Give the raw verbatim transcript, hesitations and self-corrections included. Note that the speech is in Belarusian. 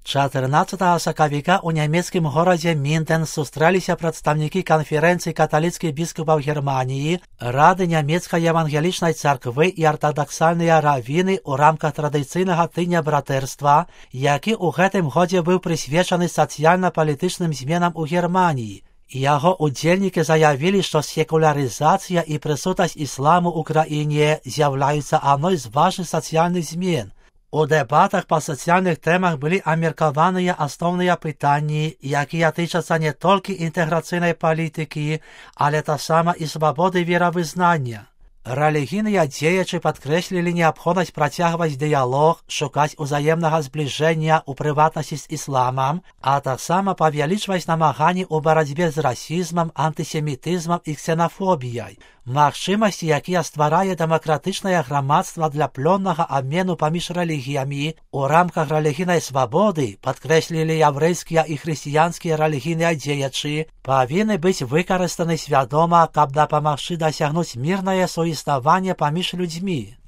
чатырнаццатага сакавіка ў нямецкім горадзе Мінден сустрэліся прадстаўнікі канферэнцыі каталіцкіх біскупаў Германіі, Рады нямецкай евангелічнай царквы і артадаксальныя равіны ў рамках традыцыйнага тыдня братэрства, які ў гэтым годзе быў прысвечаны сацыяльна-палітычным зменам у Германіі. Яго удзельнікі заявілі, што секулярызацыя і прысутнасць ісламу ў краіне з'яўляюцца адной з важных сацыяльных змен. У дэбатах па сацыяльных тэмах былі абмеркаваныя асноўныя пытанні, якія тычацца не толькі інтэграцыйнай палітыкі, але таксама і свабоды веравызнання. Рэлігійныя дзеячы падкрэслілі неабходнасць працягваць дыялог, шукаць узаемнага збліжэння ў прыватнасці з ісламам, а таксама павялічваць намаганні ў барацьбе з расізмам, антысемітызмам і ксенафобіяй. Магчымасці, якія стварае дэмакратычнае грамадства для плённага абмену паміж рэлігіямі у рамках рэлігійнай свабоды, падкрэслілі яўрэйскія і хрысціянскія рэлігійныя дзеячы, павінны быць выкарыстаны свядома, каб дапамагчы дасягнуць мірнае суіснаванне паміж людзьмі.